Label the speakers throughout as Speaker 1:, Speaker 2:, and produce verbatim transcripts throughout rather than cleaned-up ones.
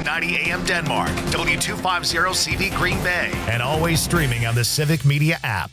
Speaker 1: ninety A M Denmark, W two fifty C V Green Bay, and always streaming on the Civic Media app.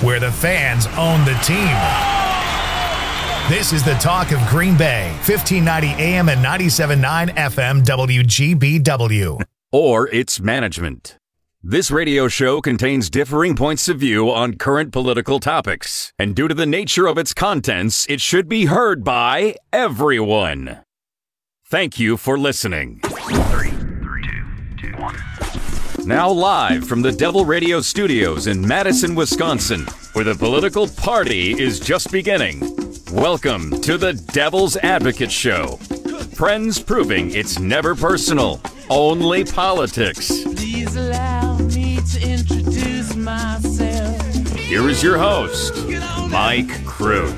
Speaker 1: where the fans own the team. This is the talk of Green Bay, fifteen ninety A M and ninety-seven point nine F M W G B W.
Speaker 2: Or its management. This radio show contains differing points of view on current political topics, and due to the nature of its contents, it should be heard by everyone. Thank you for listening.
Speaker 3: Three, two, two, one.
Speaker 2: Now live from the Devil Radio Studios in Madison, Wisconsin, where the political party is just beginning. Welcome to the Devil's Advocate Show. Friends proving it's never personal, only politics.
Speaker 4: Please allow me to introduce myself.
Speaker 2: Here is your host, Mike Crute.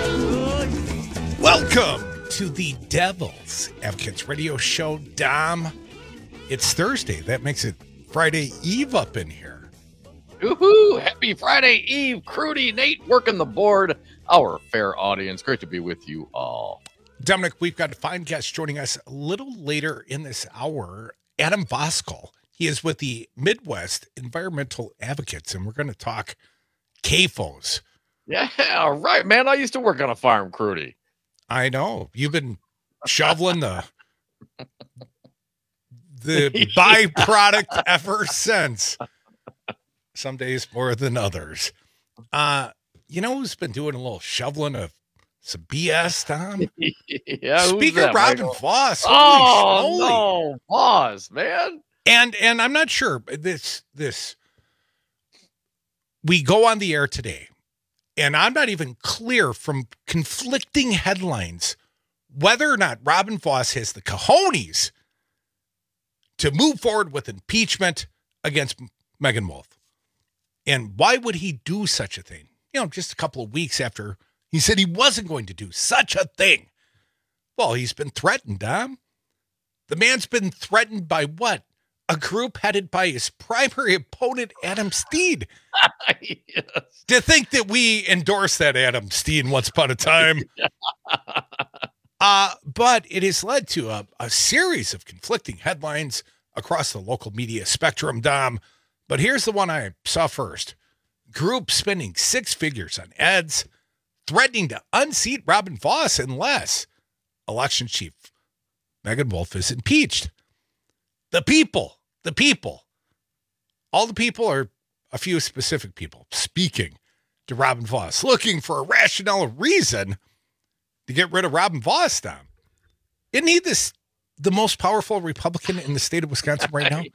Speaker 5: Welcome to the Devil's Advocates Radio Show, Dom. It's Thursday. That makes it Friday Eve up in here.
Speaker 6: Woohoo! Happy Friday Eve, Crudy, Nate, working the board. Our fair audience, great to be with you all.
Speaker 5: Dominic, we've got a fine guest joining us a little later in this hour, Adam Voskuhl. He is with the Midwest Environmental Advocates, and we're going to talk C A F Os.
Speaker 6: Yeah, right, man. I used to work on a farm, Crudy.
Speaker 5: I know. You've been shoveling the the byproduct ever since. Some days more than others. Uh, you know who's been doing a little shoveling of some B S, Tom?
Speaker 6: Yeah,
Speaker 5: Speaker
Speaker 6: that,
Speaker 5: Robin
Speaker 6: Michael?
Speaker 5: Voss.
Speaker 6: Oh, no, Voss, man.
Speaker 5: And and I'm not sure this this we go on the air today, and I'm not even clear from conflicting headlines whether or not Robin Voss has the cojones to move forward with impeachment against Megan Wolf. And why would he do such a thing? You know, just a couple of weeks after he said he wasn't going to do such a thing. Well, he's been threatened, Dom. The man's been threatened by what? A group headed by his primary opponent, Adam Steen.
Speaker 6: Yes.
Speaker 5: To think that we endorsed that Adam Steen once upon a time. uh, but it has led to a, a series of conflicting headlines across the local media spectrum, Dom. But here's the one I saw first. Group spending six figures on ads, threatening to unseat Robin Voss unless election chief Megan Wolf is impeached. The people, the people, all the people are a few specific people speaking to Robin Voss, looking for a rationale reason to get rid of Robin Voss, Tom. Isn't he this the most powerful Republican in the state of Wisconsin right now?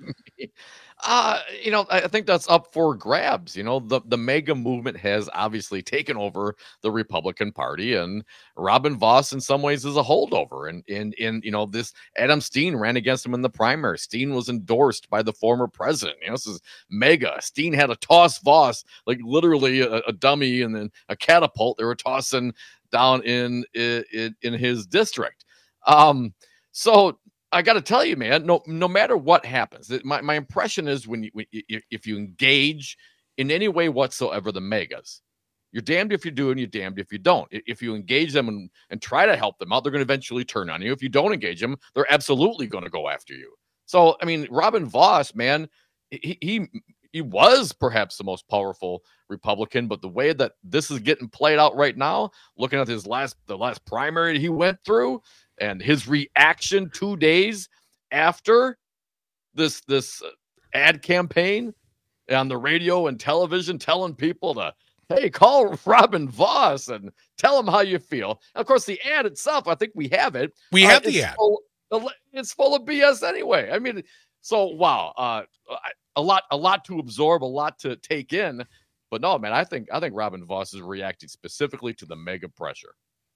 Speaker 6: Uh, you know, I think that's up for grabs. You know, the, the mega movement has obviously taken over the Republican Party, and Robin Voss in some ways is a holdover. And, and, and, you know, this Adam Steen ran against him in the primary. Steen was endorsed by the former president. You know, this is mega. Steen had to toss Voss, like literally a, a dummy and then a catapult. They were tossing down in, in, in his district. Um, so, I got to tell you, man, no, no matter what happens, my, my impression is when you, when you, if you engage in any way whatsoever, the megas, you're damned if you do and you're damned if you don't. If you engage them and, and try to help them out, they're going to eventually turn on you. If you don't engage them, they're absolutely going to go after you. So, I mean, Robin Voss, man, he, he, he was perhaps the most powerful Republican, but the way that this is getting played out right now, looking at his last, the last primary he went through, and his reaction two days after this this ad campaign on the radio and television telling people to, hey, call Robin Voss and tell him how you feel. Of course, the ad itself, I think we have it.
Speaker 5: We have uh, the ad.
Speaker 6: Full, it's full of B S anyway. I mean, so, wow. Uh, a lot a lot to absorb, a lot to take in. But no, man, I think I think Robin Voss is reacting specifically to the mega pressure.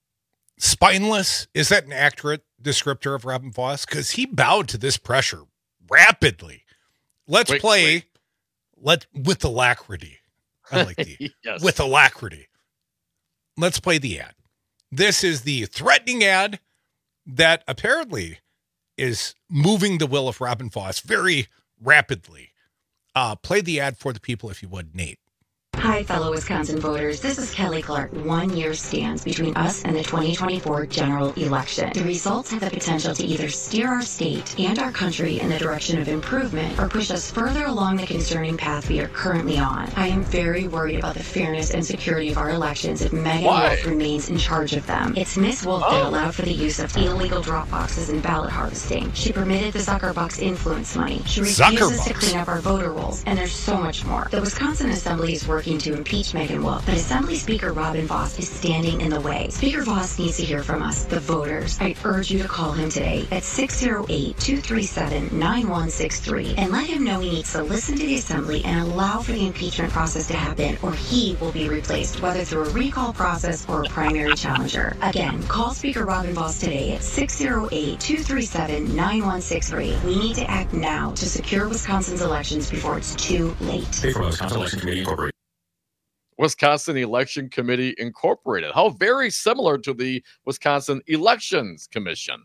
Speaker 5: Spineless, is that an accurate descriptor of Robin Voss? Because he bowed to this pressure rapidly. Let's
Speaker 6: wait,
Speaker 5: play
Speaker 6: wait.
Speaker 5: let with alacrity. I like the
Speaker 6: yes.
Speaker 5: with alacrity. Let's play the ad. This is the threatening ad that apparently is moving the will of Robin Voss very rapidly. Uh, play the ad for the people, if you would, Nate.
Speaker 7: Hi, fellow Wisconsin voters. This is Kelly Clark. One year stands between us and the twenty twenty-four general election. The results have the potential to either steer our state and our country in the direction of improvement or push us further along the concerning path we are currently on. I am very worried about the fairness and security of our elections if Megan
Speaker 6: Why?
Speaker 7: Wolf remains in charge of them. It's Miss Wolf
Speaker 6: Oh.
Speaker 7: that allowed for the use of illegal drop boxes and ballot harvesting. She permitted the Zuckerbox influence money. She refuses to
Speaker 1: Zuckerbox.
Speaker 7: clean up our voter rolls, and there's so much more. The Wisconsin Assembly is working to impeach Megan Wolf, but Assembly Speaker Robin Voss is standing in the way. Speaker Voss needs to hear from us, the voters. I urge you to call him today at six oh eight, two three seven, nine one six three and let him know he needs to listen to the Assembly and allow for the impeachment process to happen, or he will be replaced, whether through a recall process or a primary challenger. Again, call Speaker Robin Voss today at six oh eight, two three seven, nine one six three. We need to act now to secure Wisconsin's elections before it's too late.
Speaker 8: Pay for Wisconsin Election Committee Incorporated.
Speaker 6: Wisconsin Election Committee Incorporated. How very similar to the Wisconsin Elections Commission.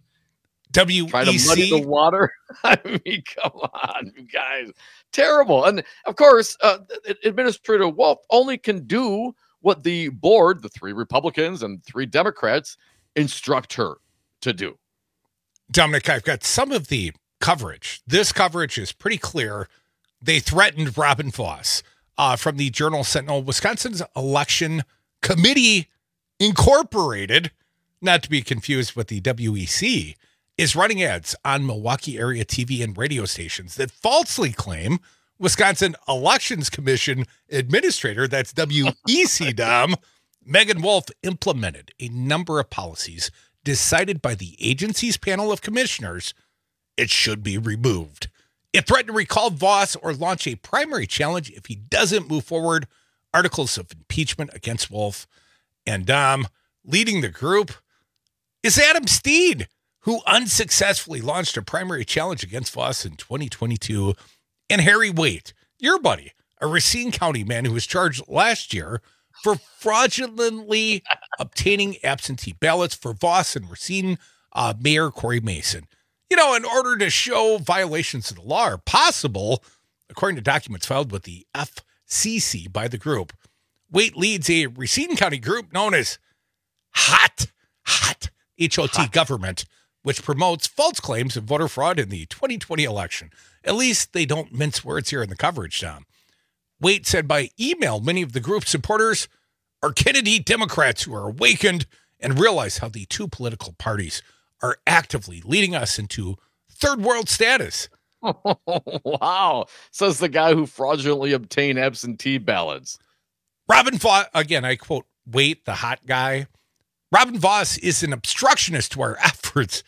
Speaker 5: W
Speaker 6: Trying to
Speaker 5: E
Speaker 6: muddy
Speaker 5: C.
Speaker 6: the water. I mean, come on, you guys. Terrible. And of course, uh, Administrator Wolf only can do what the board, the three Republicans and three Democrats, instruct her to do.
Speaker 5: Dominic, I've got some of the coverage. This coverage is pretty clear. They threatened Robin Voss uh, from the Journal Sentinel. Wisconsin's Election Committee Incorporated, not to be confused with the W E C, is running ads on Milwaukee area T V and radio stations that falsely claim Wisconsin Elections Commission Administrator, that's W E C, Dom, Megan Wolf implemented a number of policies decided by the agency's panel of commissioners. It should be removed. It threatened to recall Voss or launch a primary challenge if he doesn't move forward articles of impeachment against Wolf. And Dom, leading the group, is Adam Steen, who unsuccessfully launched a primary challenge against Voss in twenty twenty-two. And Harry Waite, your buddy, a Racine County man who was charged last year for fraudulently obtaining absentee ballots for Voss and Racine uh, Mayor Corey Mason. You know, in order to show violations of the law are possible, according to documents filed with the F C C by the group. Waite leads a Racine County group known as HOT, HOT, H O T Government, which promotes false claims of voter fraud in the twenty twenty election. At least they don't mince words here in the coverage, Tom. Waite said by email, many of the group's supporters are Kennedy Democrats who are awakened and realize how the two political parties are actively leading us into third world status.
Speaker 6: Wow, says the guy who fraudulently obtained absentee ballots.
Speaker 5: Robin Voss, again, I quote Waite, the hot guy. Robin Voss is an obstructionist to our efforts.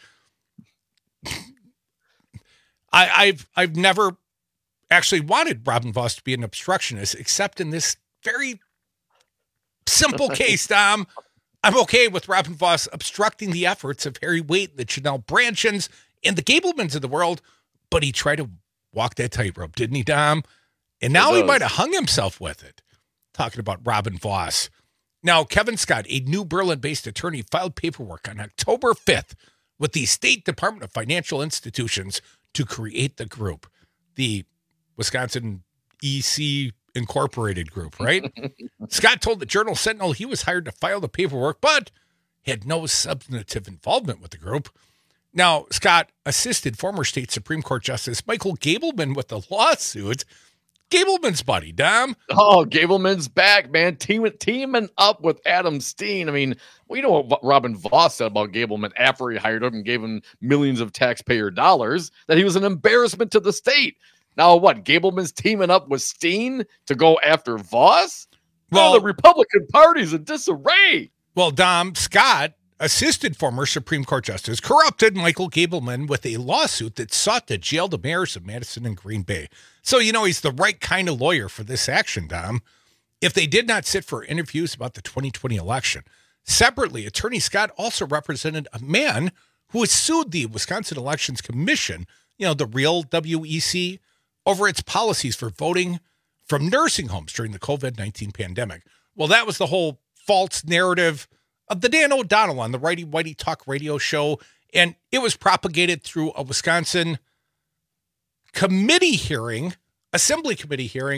Speaker 5: I, I've I've never actually wanted Robin Voss to be an obstructionist, except in this very simple case, Dom. I'm okay with Robin Voss obstructing the efforts of Harry Waite, the Janelle Branchens, and the Gablemans of the world, but he tried to walk that tightrope, didn't he, Dom? And now
Speaker 6: He
Speaker 5: he
Speaker 6: does.
Speaker 5: might have hung himself with it. Talking about Robin Voss. Now, Kevin Scott, a New Berlin-based attorney, filed paperwork on October fifth with the State Department of Financial Institutions to create the group, the Wisconsin E C Incorporated group, right? Scott told the Journal Sentinel he was hired to file the paperwork, but had no substantive involvement with the group. Now, Scott assisted former state Supreme Court Justice Michael Gableman with the lawsuit. Gableman's buddy, Dom.
Speaker 6: Oh, Gableman's back, man. Team, teaming up with Adam Steen. I mean, we know what Robin Voss said about Gableman after he hired him and gave him millions of taxpayer dollars, that he was an embarrassment to the state. Now what? Gableman's teaming up with Steen to go after Voss? Well,
Speaker 5: Well-
Speaker 6: the Republican Party's in disarray.
Speaker 5: Well, Dom, Scott assisted former Supreme Court Justice, corrupted Michael Gableman with a lawsuit that sought to jail the mayors of Madison and Green Bay. So, you know, he's the right kind of lawyer for this action, Dom. If they did not sit for interviews about the twenty twenty election, separately, Attorney Scott also represented a man who has sued the Wisconsin Elections Commission, you know, the real W E C, over its policies for voting from nursing homes during the COVID nineteen pandemic. Well, that was the whole false narrative of the Dan O'Donnell on the Righty Whitey Talk radio show, and it was propagated through a Wisconsin committee hearing, assembly committee hearing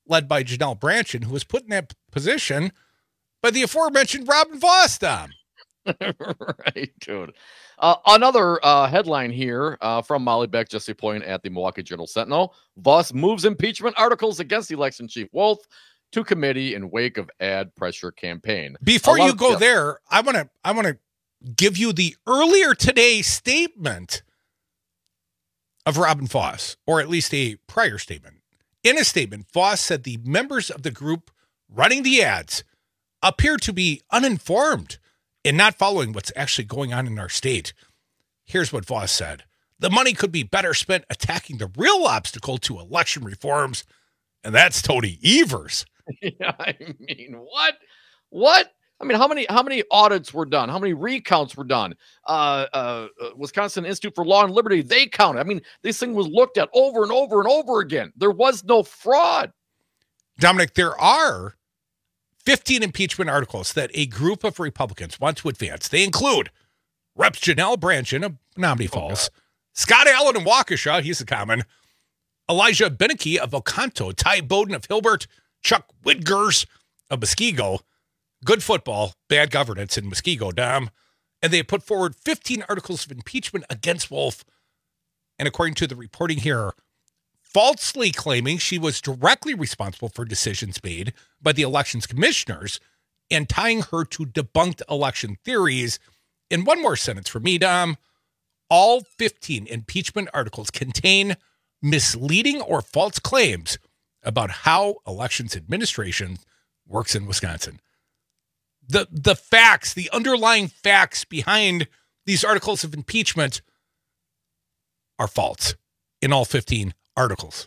Speaker 5: led by Janelle Brandtjen, who was put in that position by the aforementioned Robin Vos, Dom.
Speaker 6: Right, dude. Uh, another uh, headline here uh, from Molly Beck, Jesse Point at the Milwaukee Journal Sentinel. Voss moves impeachment articles against election chief Wolf to committee in wake of ad pressure campaign.
Speaker 5: Before you
Speaker 6: of,
Speaker 5: go
Speaker 6: yeah.
Speaker 5: there, I want to I want to give you the earlier today statement of Robin Vos, or at least a prior statement. In a statement, Vos said the members of the group running the ads appear to be uninformed and not following what's actually going on in our state. Here's what Vos said. The money could be better spent attacking the real obstacle to election reforms, and that's Tony Evers.
Speaker 6: Yeah, I mean, what? What? I mean, how many how many audits were done? How many recounts were done? Uh, uh, Wisconsin Institute for Law and Liberty, they counted. I mean, this thing was looked at over and over and over again. There was no fraud.
Speaker 5: Dominic, there are fifteen impeachment articles that a group of Republicans want to advance. They include Reps Janelle Brandtjen of Menominee Falls, oh, Scott Allen of Waukesha, he's a common, Elijah Beneke of Oconto, Ty Bowden of Hilbert, Chuck Widgers of Muskego, good football, bad governance in Muskego, Dom. And they put forward fifteen articles of impeachment against Wolf. And according to the reporting here, falsely claiming she was directly responsible for decisions made by the elections commissioners and tying her to debunked election theories. In one more sentence for me, Dom, all fifteen impeachment articles contain misleading or false claims about how elections administration works in Wisconsin. The, the facts, the underlying facts behind these articles of impeachment are false in all fifteen articles.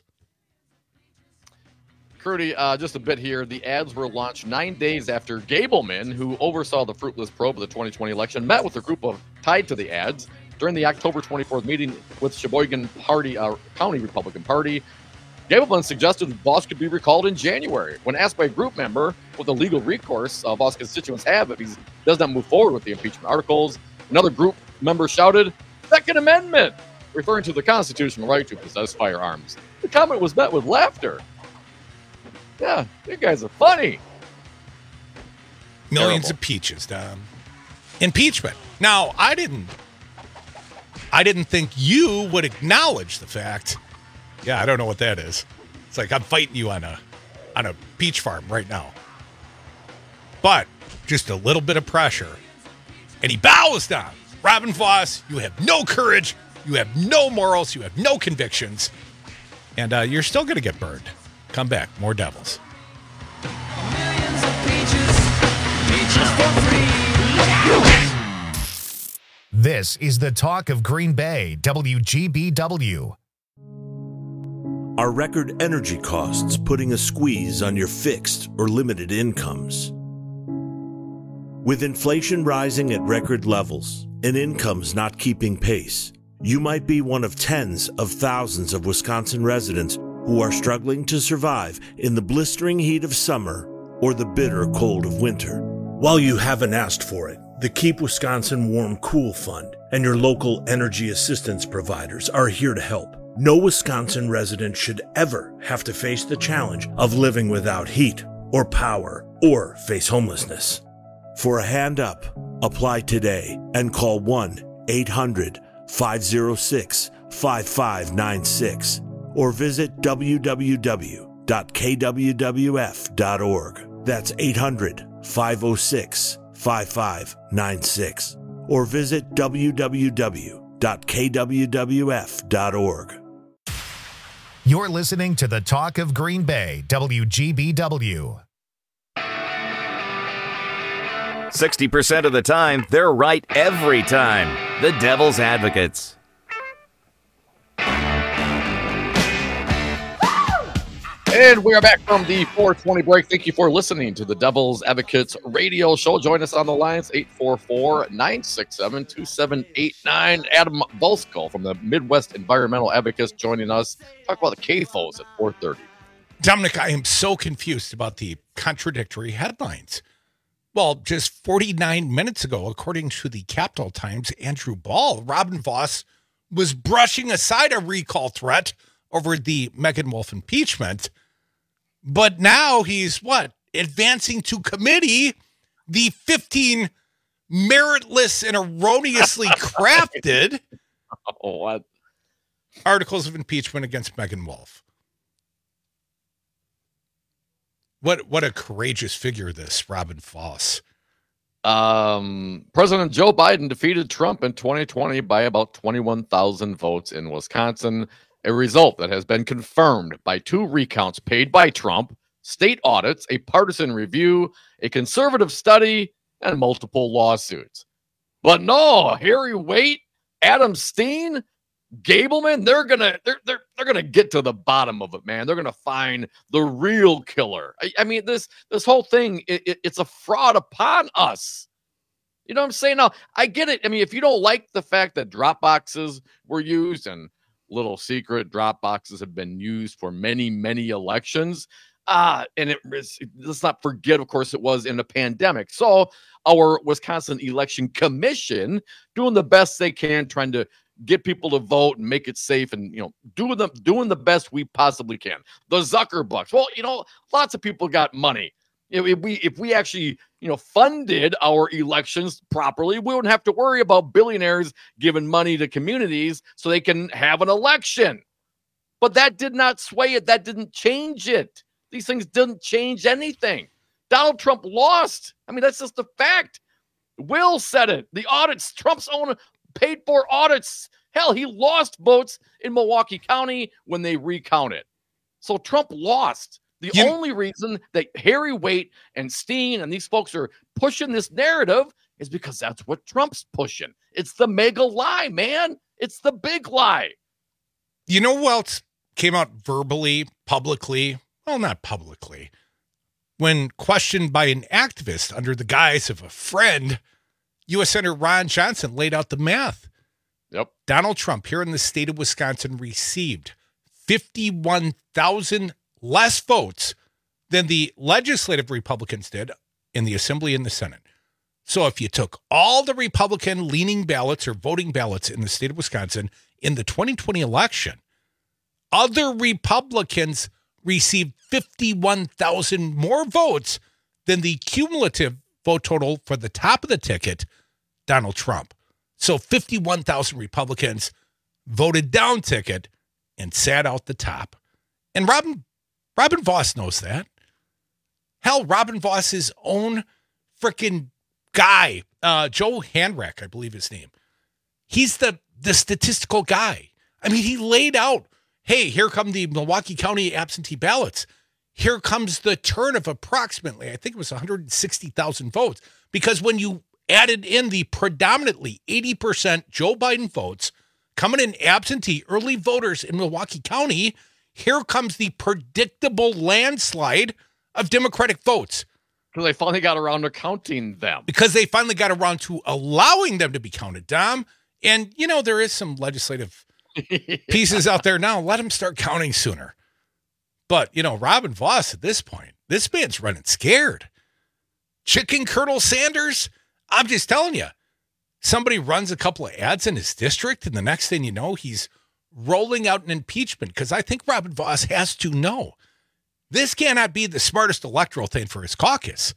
Speaker 6: Crudy, uh, just a bit here. The ads were launched nine days after Gableman, who oversaw the fruitless probe of the twenty twenty election, met with a group of tied to the ads during the October twenty-fourth meeting with Sheboygan Party, uh, County Republican Party. Gableman suggested Vos could be recalled in January. When asked by a group member what the legal recourse uh, Vos constituents have if he does not move forward with the impeachment articles, another group member shouted, Second Amendment, referring to the constitutional right to possess firearms. The comment was met with laughter. Yeah, you guys are funny.
Speaker 5: Millions
Speaker 6: Terrible.
Speaker 5: of peaches, Dom. Impeachment. Now, I didn't I didn't think you would acknowledge the fact. Yeah, I don't know what that is. It's like I'm fighting you on a on a peach farm right now. But just a little bit of pressure. And he bows down. Robin Vos, you have no courage. You have no morals. You have no convictions. And uh, you're still going to get burned. Come back. More Devils.
Speaker 4: Millions of peaches, peaches for free.
Speaker 1: This is the talk of Green Bay, W G B W.
Speaker 8: Are record energy costs putting a squeeze on your fixed or limited incomes? With inflation rising at record levels and incomes not keeping pace, you might be one of tens of thousands of Wisconsin residents who are struggling to survive in the blistering heat of summer or the bitter cold of winter. While you haven't asked for it, the Keep Wisconsin Warm Cool Fund and your local energy assistance providers are here to help. No Wisconsin resident should ever have to face the challenge of living without heat or power or face homelessness. For a hand up, apply today and call one eight hundred five oh six five five nine six or visit w w w dot k w w f dot org. That's eight hundred five oh six five five nine six or visit w w w dot k w w f dot org.
Speaker 1: You're listening to the Talk of Green Bay, W G B W.
Speaker 2: sixty percent of the time, they're right every time. The Devil's Advocates.
Speaker 6: And we are back from the four twenty break. Thank you for listening to the Devil's Advocates radio show. Join us on the lines, eight four four, nine six seven, two seven eight nine. Adam Volsko from the Midwest Environmental Advocates joining us. Talk about the K F Os at four thirty.
Speaker 5: Dominic, I am so confused about the contradictory headlines. Well, just forty-nine minutes ago, according to the Capital Times, Andrew Ball, Robin Vos was brushing aside a recall threat over the Megan Wolf impeachment. But now he's what? Advancing to committee the fifteen meritless and erroneously crafted
Speaker 6: Oh, what?
Speaker 5: articles of impeachment against Megan Wolf. What what a courageous figure this Robin Voss.
Speaker 6: Um, President Joe Biden defeated Trump in twenty twenty by about twenty-one thousand votes in Wisconsin, a result that has been confirmed by two recounts paid by Trump, state audits, a partisan review, a conservative study, and multiple lawsuits. But no, Harry Waite, Adam Steen, Gableman, they're gonna they're they're they're gonna get to the bottom of it, man. They're gonna find the real killer. I, I mean, this this whole thing, it, it, it's a fraud upon us. You know what I'm saying? Now, I get it. I mean, if you don't like the fact that drop boxes were used, and little secret, drop boxes have been used for many, many elections. Ah, uh, and it was, let's not forget, of course, it was in a pandemic. So our Wisconsin Election Commission doing the best they can, trying to get people to vote and make it safe, and you know, doing the doing the best we possibly can. The Zucker bucks. Well, you know, lots of people got money. If we if we actually you know funded our elections properly, we wouldn't have to worry about billionaires giving money to communities so they can have an election. But that did not sway it. That didn't change it. These things didn't change anything. Donald Trump lost. I mean, that's just a fact. Will said it. The audits, Trump's own paid for audits. Hell, he lost votes in Milwaukee County when they recounted. So Trump lost. The
Speaker 5: You-
Speaker 6: only reason that Harry Waite and Steen and these folks are pushing this narrative is because that's what Trump's pushing. It's the mega lie, man. It's the big lie.
Speaker 5: You know who else came out verbally, publicly? Well, not publicly. When questioned by an activist under the guise of a friend, U S Senator Ron Johnson laid out the math.
Speaker 6: Yep.
Speaker 5: Donald Trump here in the state of Wisconsin received fifty-one thousand less votes than the legislative Republicans did in the Assembly and the Senate. So if you took all the Republican leaning ballots or voting ballots in the state of Wisconsin in the twenty twenty election, other Republicans received fifty-one thousand more votes than the cumulative vote total for the top of the ticket, Donald Trump. So fifty-one thousand Republicans voted down ticket and sat out the top. And Robin Robin Voss knows that. Hell, Robin Voss's own freaking guy, uh, Joe Handreck, I believe his name. He's the, the statistical guy. I mean, he laid out, hey, here come the Milwaukee County absentee ballots. Here comes the turn of approximately, I think it was one hundred sixty thousand votes. Because when you added in the predominantly eighty percent Joe Biden votes coming in absentee early voters in Milwaukee County, here comes the predictable landslide of Democratic votes.
Speaker 6: Because they finally got around to counting them.
Speaker 5: Because they finally got around to allowing them to be counted, Dom. And, you know, there is some legislative pieces out there now. Let them start counting sooner. But, you know, Robin Voss at this point, this man's running scared. Chicken Colonel Sanders, I'm just telling you, somebody runs a couple of ads in his district, and the next thing you know, he's rolling out an impeachment. Because I think Robin Voss has to know this cannot be the smartest electoral thing for his caucus.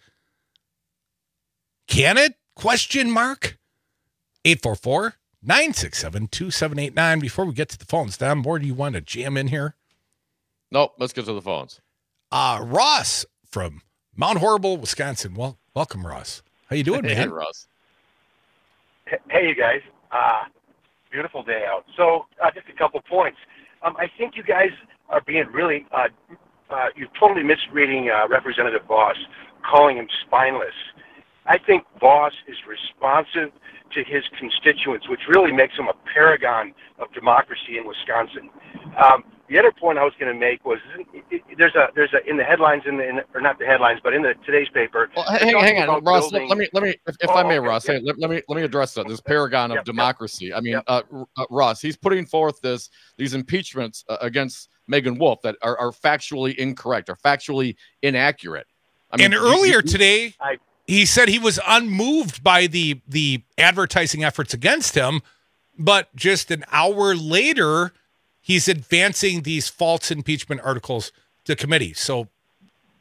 Speaker 5: Can it? Question mark. eight four four, nine six seven, two seven eight nine. Before we get to the phones, Dom, more do you want to jam in here?
Speaker 6: Nope, let's get to the phones.
Speaker 5: Uh, Ross from Mount Horrible, Wisconsin. Well, welcome, Ross. How you doing, man?
Speaker 6: Hey, Ross.
Speaker 9: Hey, you guys. Uh, beautiful day out. So uh, just a couple points. Um, I think you guys are being really, uh, uh, you're totally misreading uh, Representative Voss, calling him spineless. I think Voss is responsive to his constituents, which really makes him a paragon of democracy in Wisconsin. Um, the other point I was going to make was it, it, there's a there's a in the headlines in the in, or not the headlines, but in the today's paper.
Speaker 6: Well, hang, hang on, Ross.
Speaker 9: Building,
Speaker 6: let me let me if, if
Speaker 9: oh,
Speaker 6: I may,
Speaker 9: okay,
Speaker 6: Ross.
Speaker 9: yeah.
Speaker 6: Hey, let, let me let me address that. This paragon of
Speaker 9: Yep,
Speaker 6: democracy.
Speaker 9: Yep.
Speaker 6: I mean,
Speaker 9: Yep.
Speaker 6: uh, uh, Ross. He's putting forth this these impeachments uh, against Megan Wolf that are, are factually incorrect, are factually inaccurate. I mean,
Speaker 5: And earlier
Speaker 6: you-
Speaker 5: today,
Speaker 9: I-
Speaker 5: he said he was unmoved by the the advertising efforts against him, but just an hour later, he's advancing these false impeachment articles to committee. So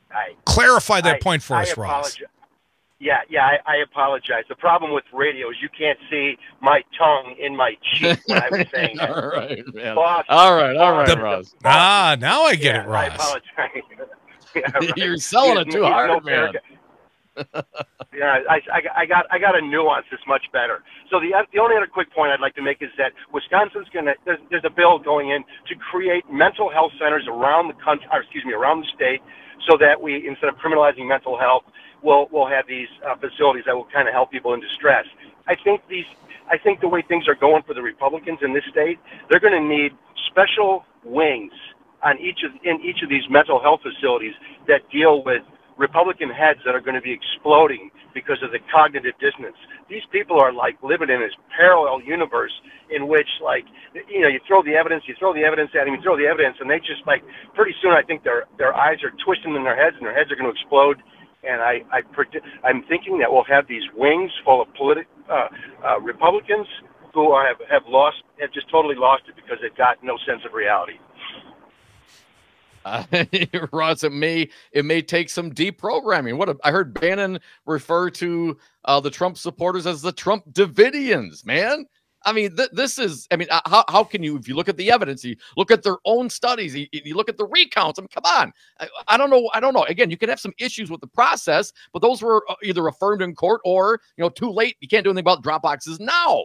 Speaker 9: I,
Speaker 5: Clarify that
Speaker 9: I,
Speaker 5: point for
Speaker 9: I
Speaker 5: us, Ross.
Speaker 9: apologize. Yeah, yeah, I, I apologize. The problem with radio is you can't see my tongue in my cheek when I was saying that.
Speaker 6: All right, man.
Speaker 9: Boss,
Speaker 6: all right, all right,
Speaker 9: boss,
Speaker 5: The-
Speaker 6: Ross.
Speaker 9: boss-
Speaker 5: Ah, now I get
Speaker 9: yeah,
Speaker 5: it, Ross.
Speaker 9: I apologize. Yeah, right.
Speaker 6: You're selling it
Speaker 9: He's-
Speaker 6: too
Speaker 9: he's
Speaker 6: hard,
Speaker 9: no
Speaker 6: man.
Speaker 9: paragon. Yeah, I, I, I got I got to nuance this much better. So the the only other quick point I'd like to make is that Wisconsin's gonna there's, there's a bill going in to create mental health centers around the country, or excuse me, around the state, so that we, instead of criminalizing mental health, we'll we'll have these uh, facilities that will kind of help people in distress. I think these I think the way things are going for the Republicans in this state, they're going to need special wings on each of in each of these mental health facilities that deal with Republican heads that are going to be exploding because of the cognitive dissonance. These people are like living in this parallel universe in which, like, you know, you throw the evidence, you throw the evidence at them, you throw the evidence, and they just, like, pretty soon I think their their eyes are twisting in their heads and their heads are going to explode. And I, I predict, I'm thinking that we'll have these wings full of politi- uh, uh, Republicans who are, have, have lost, have just totally lost it because they've got no sense of reality.
Speaker 6: Uh, Ross, it may it may take some deprogramming. What a, I heard Bannon refer to uh, the Trump supporters as the Trump Davidians. Man, I mean, th- this is. I mean, uh, how how can you, if you look at the evidence, you look at their own studies, you, you look at the recounts. I mean, come on. I, I don't know. I don't know. Again, you can have some issues with the process, but those were either affirmed in court or, you know, too late. You can't do anything about drop boxes now.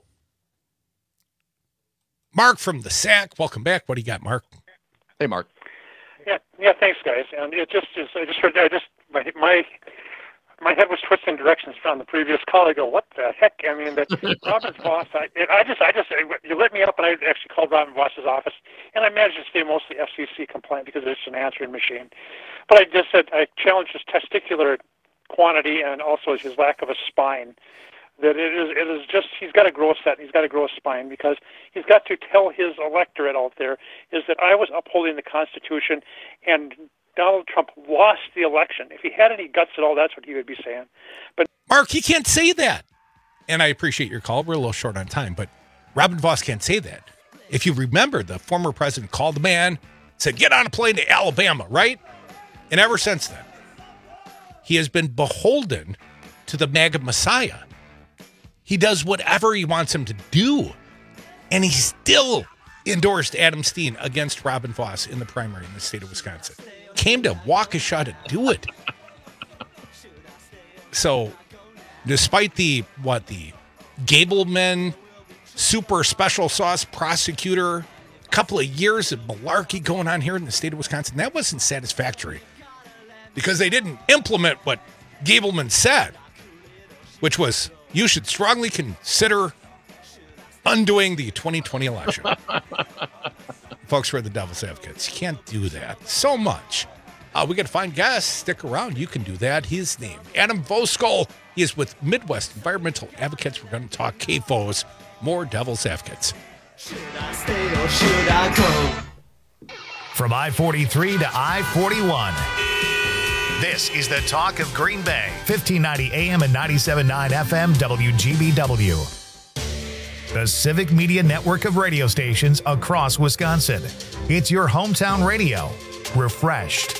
Speaker 5: Mark from the S A C, welcome back. What do you got, Mark?
Speaker 6: Hey, Mark.
Speaker 10: Yeah, yeah. Thanks, guys. And it just is. I just heard. I just my my my head was twisting directions from the previous call. I go, what the heck? I mean, that Robin Voss. I, I just, I just, you lit me up, and I actually called Robin Voss's office, and I managed to stay mostly F C C compliant because it's an answering machine. But I just said I challenged his testicular quantity and also his lack of a spine. That it is, it is just, he's got to grow a set, he's got to grow a spine, because he's got to tell his electorate out there is that I was upholding the Constitution and Donald Trump lost the election. If he had any guts at all, that's what he would be saying. But
Speaker 5: Mark, he can't say that. And I appreciate your call. We're a little short on time, but Robin Voss can't say that. If you remember, the former president called the man, said, get on a plane to Alabama, right? And ever since then, he has been beholden to the MAGA Messiah. He does whatever he wants him to do. And he still endorsed Adam Steen against Robin Voss in the primary in the state of Wisconsin. Came to Waukesha to do it. So, despite the, what, the Gableman super special sauce prosecutor, a couple of years of malarkey going on here in the state of Wisconsin, that wasn't satisfactory because they didn't implement what Gableman said, which was, you should strongly consider undoing the twenty twenty election. Folks, we're the devil's advocates. You can't do that. So much. Uh, we got to find guests. Stick around. You can do that. His name, Adam Voskuhl. He is with Midwest Environmental Advocates. We're going to talk K F O S. More devil's advocates.
Speaker 11: Should I stay or should I go?
Speaker 1: From I forty-three to I forty-one. This is the talk of Green Bay, fifteen ninety A M and ninety-seven point nine F M W G B W. The Civic Media network of radio stations across Wisconsin. It's your hometown radio. Refreshed.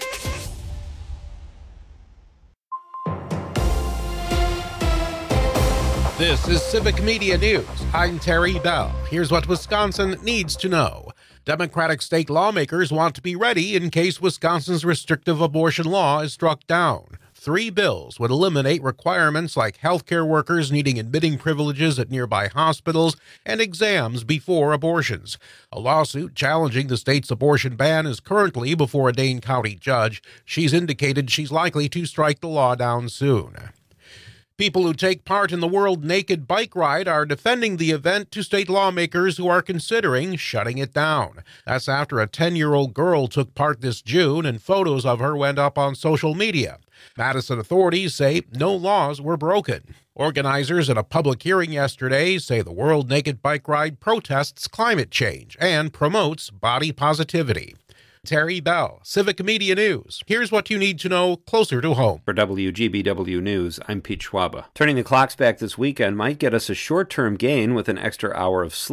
Speaker 12: This is Civic Media News. I'm Terry Bell. Here's what Wisconsin needs to know. Democratic state lawmakers want to be ready in case Wisconsin's restrictive abortion law is struck down. Three bills would eliminate requirements like healthcare workers needing admitting privileges at nearby hospitals and exams before abortions. A lawsuit challenging the state's abortion ban is currently before a Dane County judge. She's indicated she's likely to strike the law down soon. People who take part in the World Naked Bike Ride are defending the event to state lawmakers who are considering shutting it down. That's after a ten-year-old girl took part this June and photos of her went up on social media. Madison authorities say no laws were broken. Organizers at a public hearing yesterday say the World Naked Bike Ride protests climate change and promotes body positivity. Terry Bell, Civic Media News. Here's what you need to know closer to home.
Speaker 13: For W G B W News, I'm Pete Schwaba. Turning the clocks back this weekend might get us a short-term gain with an extra hour of sleep,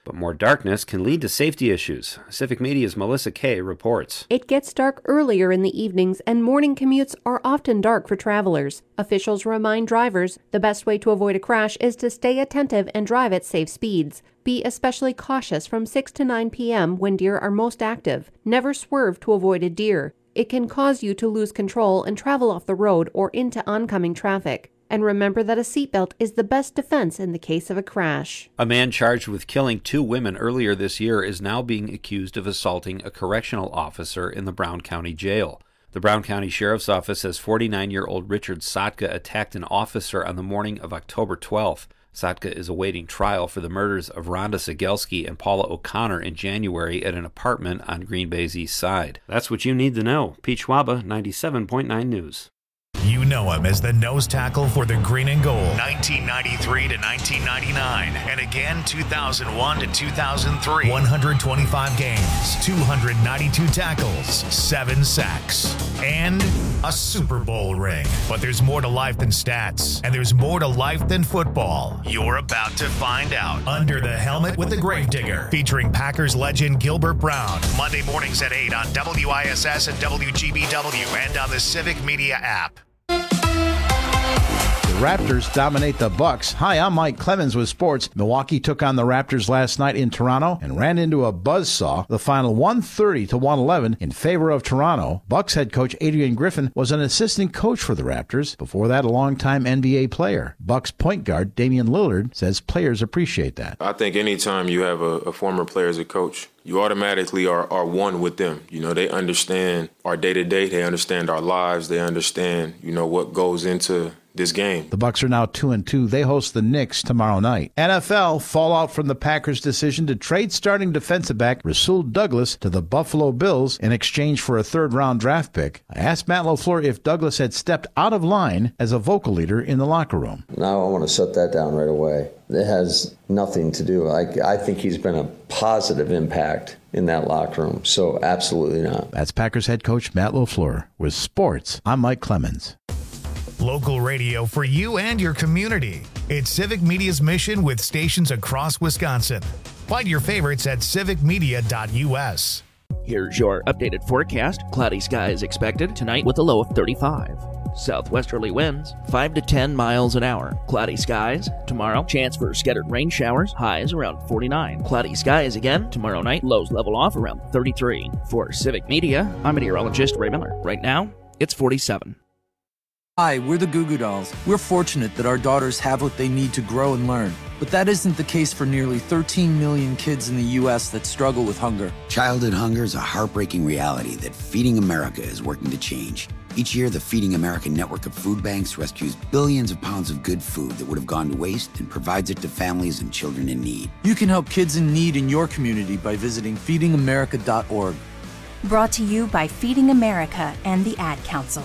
Speaker 13: But more darkness can lead to safety issues. Civic Media's Melissa Kay reports.
Speaker 14: It gets dark earlier in the evenings, and morning commutes are often dark for travelers. Officials remind drivers the best way to avoid a crash is to stay attentive and drive at safe speeds. Be especially cautious from six to nine p.m. when deer are most active. Never swerve to avoid a deer. It can cause you to lose control and travel off the road or into oncoming traffic. And remember that a seatbelt is the best defense in the case of a crash.
Speaker 13: A man charged with killing two women earlier this year is now being accused of assaulting a correctional officer in the Brown County Jail. The Brown County Sheriff's Office says forty-nine-year-old Richard Sotka attacked an officer on the morning of October twelfth. Sotka is awaiting trial for the murders of Rhonda Sigelski and Paula O'Connor in January at an apartment on Green Bay's east side. That's what you need to know. Pete Schwaba, ninety-seven point nine News.
Speaker 1: You know him as the nose tackle for the Green and Gold, nineteen ninety-three to nineteen ninety-nine, and again two thousand one to two thousand three. one hundred twenty-five games, two hundred ninety-two tackles, seven sacks, and a Super Bowl ring. But there's more to life than stats, and there's more to life than football. You're about to find out. Under the Helmet with the Gravedigger, featuring Packers legend Gilbert Brown. Monday mornings at eight on W I S S and W G B W and on the Civic Media app.
Speaker 15: The Raptors dominate the Bucks. Hi, I'm Mike Clemens with sports. Milwaukee took on the Raptors last night in Toronto and ran into a buzzsaw. The final one thirty to one eleven in favor of Toronto. Bucks head coach Adrian Griffin was an assistant coach for the Raptors. Before that, a longtime N B A player. Bucks point guard Damian Lillard says players appreciate that.
Speaker 16: I think anytime you have a, a former player as a coach, you automatically are, are one with them. You know, they understand our day-to-day. They understand our lives. They understand, you know, what goes into this game.
Speaker 15: The Bucks are now two and two. They host the Knicks tomorrow night. N F L fallout from the Packers' decision to trade starting defensive back Rasul Douglas to the Buffalo Bills in exchange for a third-round draft pick. I asked Matt LaFleur if Douglas had stepped out of line as a vocal leader in the locker room.
Speaker 17: Now I want to shut that down right away. It has nothing to do. I, I think he's been a positive impact in that locker room. So absolutely not.
Speaker 15: That's Packers head coach Matt LaFleur. With sports, I'm Mike Clemens.
Speaker 1: Local radio for you and your community. It's Civic Media's mission with stations across Wisconsin. Find your favorites at civic media dot U S.
Speaker 18: Here's your updated forecast. Cloudy skies expected tonight with a low of thirty-five. Southwesterly winds five to ten miles an hour. Cloudy skies tomorrow. Chance for scattered rain showers. Highs around forty-nine. Cloudy skies again tomorrow night. Lows level off around thirty-three. For Civic Media, I'm meteorologist Ray Miller. Right now, it's forty-seven.
Speaker 19: Hi, we're the Goo Goo Dolls. We're fortunate that our daughters have what they need to grow and learn. But that isn't the case for nearly thirteen million kids in the U S that struggle with hunger.
Speaker 20: Childhood hunger is a heartbreaking reality that Feeding America is working to change. Each year, the Feeding America network of food banks rescues billions of pounds of good food that would have gone to waste and provides it to families and children in need.
Speaker 19: You can help kids in need in your community by visiting feeding america dot org.
Speaker 21: Brought to you by Feeding America and the Ad Council.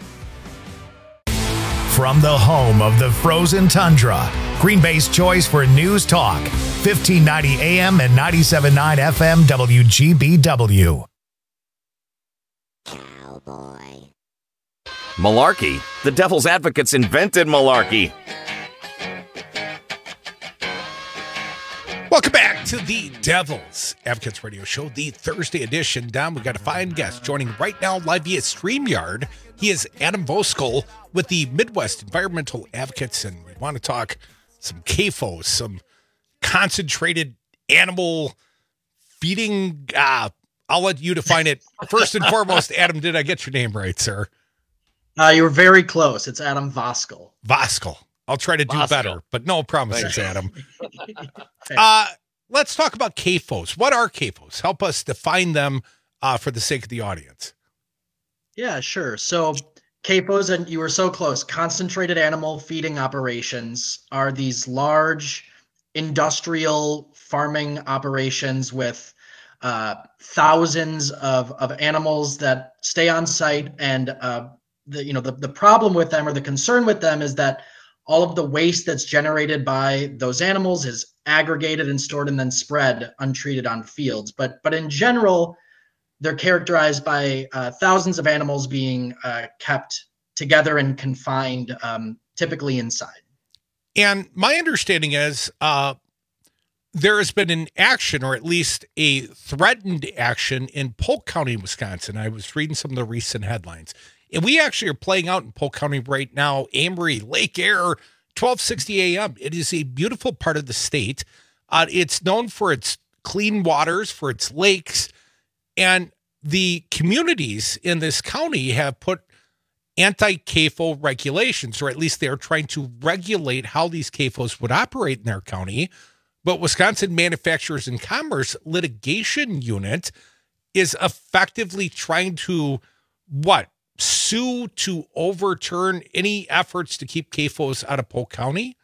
Speaker 1: From the home of the frozen tundra, Green Bay's choice for news talk, fifteen ninety A M and ninety-seven point nine F M W G B W.
Speaker 2: Cowboy. Malarkey. The Devil's Advocates invented malarkey.
Speaker 5: Welcome back to the Devil's Advocates Radio Show, the Thursday edition. Dom, we got a fine guest joining right now live via StreamYard. He is Adam Voskuhl with the Midwest Environmental Advocates, and we want to talk some C A F Os, some concentrated animal feeding. Uh, I'll let you define it. First and foremost, Adam, did I get your name right, sir?
Speaker 22: Uh, you were very close. It's Adam Voskuhl.
Speaker 5: Voskuhl. I'll try to do
Speaker 22: Voskuhl.
Speaker 5: better, but no promises, Adam. uh, let's talk about C A F Os. What are C A F Os? Help us define them uh, for the sake of the audience.
Speaker 22: Yeah, sure. So C A F Os, and you were so close, concentrated animal feeding operations are these large industrial farming operations with uh, thousands of, of animals that stay on site. And uh, the, you know, the, the problem with them, or the concern with them, is that all of the waste that's generated by those animals is aggregated and stored and then spread untreated on fields. But but in general, they're characterized by uh, thousands of animals being uh, kept together and confined, um, typically inside.
Speaker 5: And my understanding is uh, there has been an action, or at least a threatened action, in Polk County, Wisconsin. I was reading some of the recent headlines, and we actually are playing out in Polk County right now. Amory, Lake Air, twelve sixty A M. It is a beautiful part of the state. Uh, it's known for its clean waters, for its lakes, and the communities in this county have put anti-C A F O regulations, or at least they're trying to regulate how these C A F Os would operate in their county. But Wisconsin Manufacturers and Commerce Litigation Unit is effectively trying to, what, sue to overturn any efforts to keep C A F Os out of Polk County?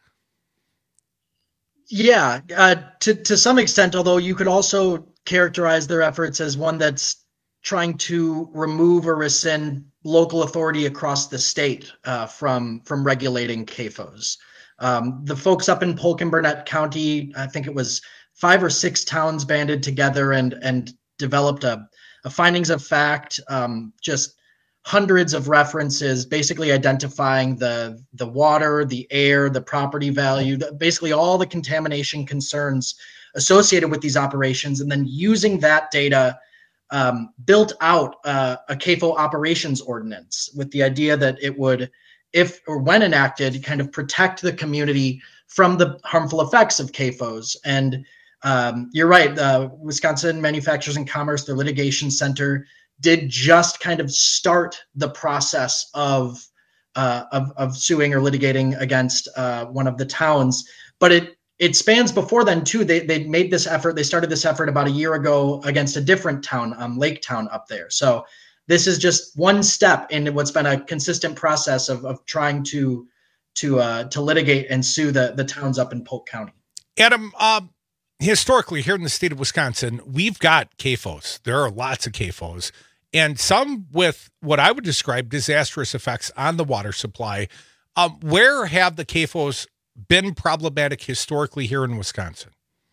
Speaker 22: Yeah, uh, to, to some extent, although you could also characterize their efforts as one that's trying to remove or rescind local authority across the state uh, from, from regulating C A F Os. Um, the folks up in Polk and Burnett County, I think it was five or six towns banded together and and developed a, a findings of fact, um, just hundreds of references, basically identifying the the water, the air, the property value, the, basically all the contamination concerns associated with these operations, and then using that data, um, built out uh, a C A F O operations ordinance with the idea that it would, if or when enacted, kind of protect the community from the harmful effects of C A F Os. And um, you're right, the Wisconsin Manufacturers and Commerce, their litigation center, did just kind of start the process of uh, of, of suing or litigating against uh, one of the towns. But it it spans before then too. They they made this effort. They started this effort about a year ago against a different town, um, Lake Town up there. So this is just one step in what's been a consistent process of of trying to to uh, to litigate and sue the the towns up in Polk County.
Speaker 5: Adam, uh, historically here in the state of Wisconsin, we've got C A F Os. There are lots of C A F Os, and some with what I would describe disastrous effects on the water supply. Um, where have the C A F Os been problematic historically here in Wisconsin?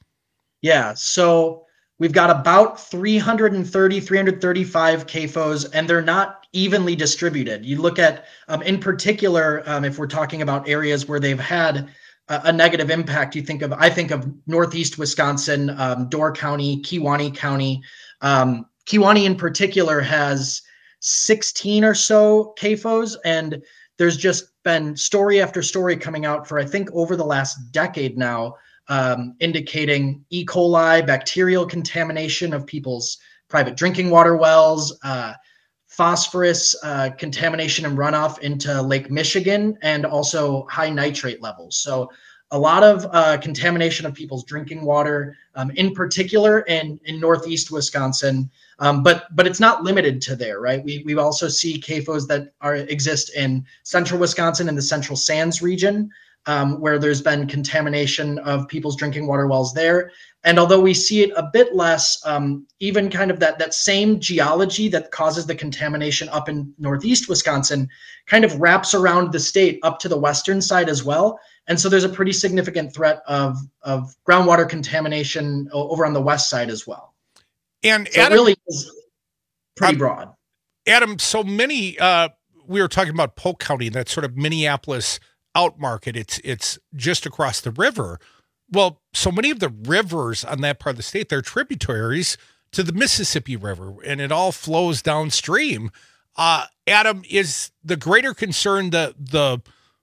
Speaker 22: Yeah, so we've got about three hundred thirty, three hundred thirty-five C A F Os, and they're not evenly distributed. You look at, um, in particular, um, if we're talking about areas where they've had a, a negative impact, you think of, I think of Northeast Wisconsin, um, Door County, Kewaunee County. Um, Kewaunee in particular has sixteen or so C A F Os, and there's just been story after story coming out for, I think, over the last decade now, um, indicating E. coli, bacterial contamination of people's private drinking water wells, uh, phosphorus uh, contamination and runoff into Lake Michigan, and also high nitrate levels. So a lot of uh, contamination of people's drinking water, um, in particular in, in Northeast Wisconsin. Um, but but it's not limited to there, right? We we also see C A F Os that are exist in central Wisconsin and the Central Sands region, um, where there's been contamination of people's drinking water wells there. And although we see it a bit less, um, even kind of that that same geology that causes the contamination up in Northeast Wisconsin kind of wraps around the state up to the western side as well. And so there's a pretty significant threat of of groundwater contamination over on the west side as well.
Speaker 5: And
Speaker 22: so
Speaker 5: Adam,
Speaker 22: it really is pretty
Speaker 5: um,
Speaker 22: broad.
Speaker 5: Adam, so many, uh, we were talking about Polk County, that sort of Minneapolis outmarket. It's, it's just across the river. Well, so many of the rivers on that part of the state, they're tributaries to the Mississippi River, and it all flows downstream. Uh, Adam, is the greater concern the, the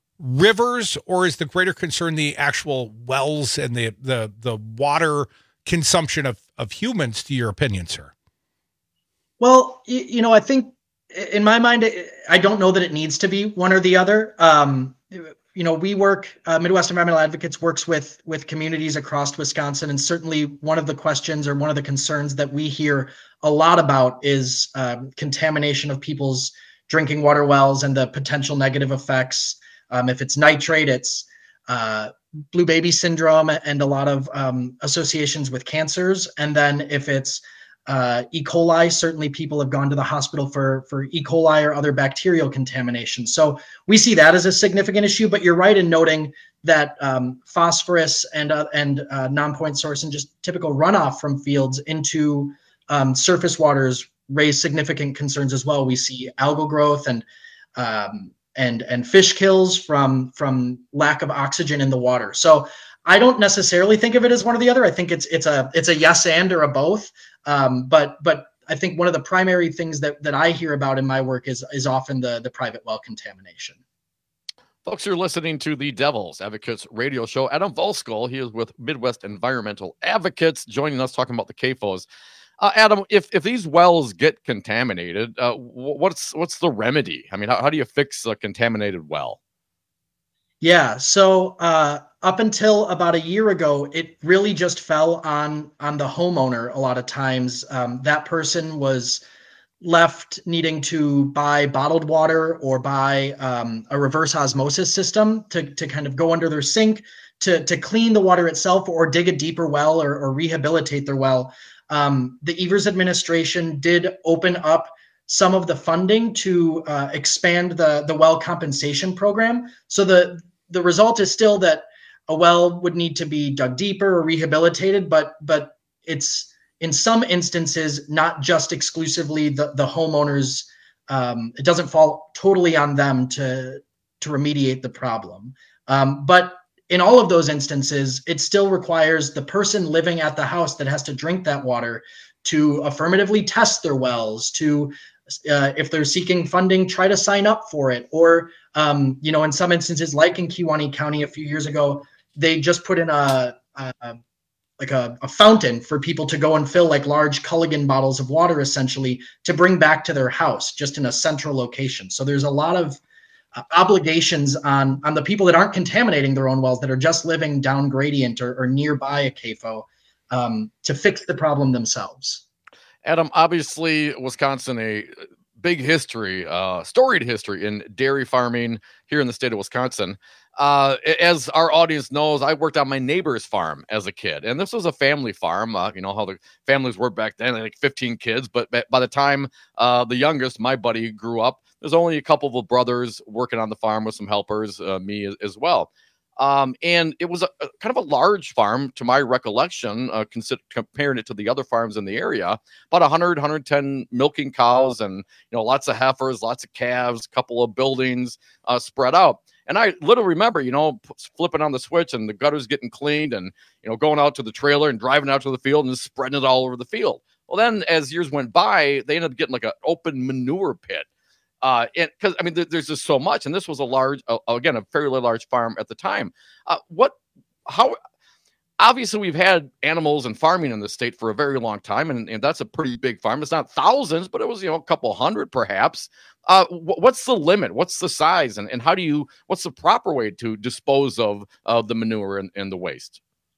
Speaker 5: rivers, or is the greater concern the actual wells and the, the, the water consumption of, of humans, to your opinion, sir?
Speaker 22: Well, you know, I think in my mind, I don't know that it needs to be one or the other. Um, you know, we work, uh, Midwest Environmental Advocates works with with communities across Wisconsin, and certainly one of the questions or one of the concerns that we hear a lot about is um, contamination of people's drinking water wells and the potential negative effects. Um, if it's nitrate, it's uh, blue baby syndrome and a lot of um, associations with cancers. And then if it's uh, E. coli, certainly people have gone to the hospital for, for E. coli or other bacterial contamination. So we see that as a significant issue, but you're right in noting that um, phosphorus and, uh, and uh, non-point source and just typical runoff from fields into um, surface waters raise significant concerns as well. We see algal growth and um, and and fish kills from from lack of oxygen in the water. So I don't necessarily think of it as one or the other. I think it's it's a it's a yes and or a both. Um, but but I think one of the primary things that that I hear about in my work is is often the the private well contamination.
Speaker 6: Folks, you're listening to the Devil's Advocates radio show. Adam Volskol, he is with Midwest Environmental Advocates, joining us talking about the C A F Os. Uh, Adam, if if these wells get contaminated, uh, what's what's the remedy? I mean, how, how do you fix a contaminated well?
Speaker 22: Yeah, so uh, up until about a year ago, it really just fell on on the homeowner. A lot of times, um, that person was left needing to buy bottled water or buy um, a reverse osmosis system to to kind of go under their sink to to clean the water itself, or dig a deeper well, or, or rehabilitate their well. Um, the Evers administration did open up some of the funding to uh, expand the the well compensation program. So the the result is still that a well would need to be dug deeper or rehabilitated, but but it's in some instances not just exclusively the the homeowners. Um, it doesn't fall totally on them to to remediate the problem. Um, but in all of those instances, it still requires the person living at the house that has to drink that water to affirmatively test their wells, to Uh, if they're seeking funding, try to sign up for it. Or, um, you know, in some instances, like in Kewaunee County a few years ago, they just put in a, a like a, a fountain for people to go and fill like large Culligan bottles of water, essentially, to bring back to their house, just in a central location. So there's a lot of uh, obligations on, on the people that aren't contaminating their own wells, that are just living down gradient or, or nearby a C A F O, um, to fix the problem themselves.
Speaker 6: Adam, obviously, Wisconsin, a big history, uh, storied history in dairy farming here in the state of Wisconsin. Uh, as our audience knows, I worked on my neighbor's farm as a kid, and this was a family farm. Uh, you know how the families were back then, like fifteen kids. But by the time uh, the youngest, my buddy, grew up, there's only a couple of brothers working on the farm with some helpers, uh, me as, as well. Um, and it was a, a kind of a large farm to my recollection, uh, consider, comparing it to the other farms in the area, about one hundred, one hundred ten milking cows, and, you know, lots of heifers, lots of calves, a couple of buildings uh, spread out. And I literally remember, you know, flipping on the switch and the gutters getting cleaned, and, you know, going out to the trailer and driving out to the field and just spreading it all over the field. Well, then as years went by, they ended up getting like an open manure pit. Uh, and because I mean, there, there's just so much, and this was a large, uh, again, a fairly large farm at the time. Uh, what, how, obviously we've had animals and farming in the state for a very long time, and, and that's a pretty big farm. It's not thousands, but it was, you know, a couple hundred perhaps. Uh, wh- what's the limit? What's the size, and, and how do you? What's the proper way to dispose of uh, the manure and, and the waste?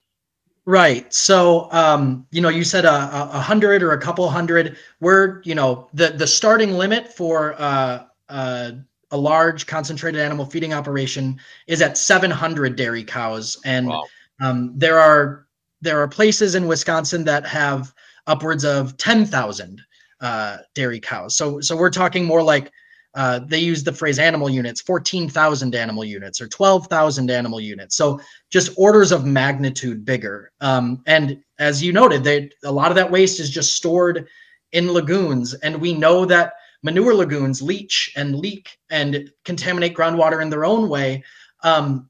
Speaker 22: Right. So, um, you know, you said a, a hundred or a couple hundred. We're, you know, the the starting limit for uh, uh, a large concentrated animal feeding operation is at seven hundred dairy cows, and wow. um, there are there are places in Wisconsin that have upwards of ten thousand uh, dairy cows. So, so we're talking more like uh, they use the phrase animal units, fourteen thousand animal units or twelve thousand animal units. So just orders of magnitude bigger. Um, and as you noted, they, a lot of that waste is just stored in lagoons. And we know that manure lagoons leach and leak and contaminate groundwater in their own way. Um,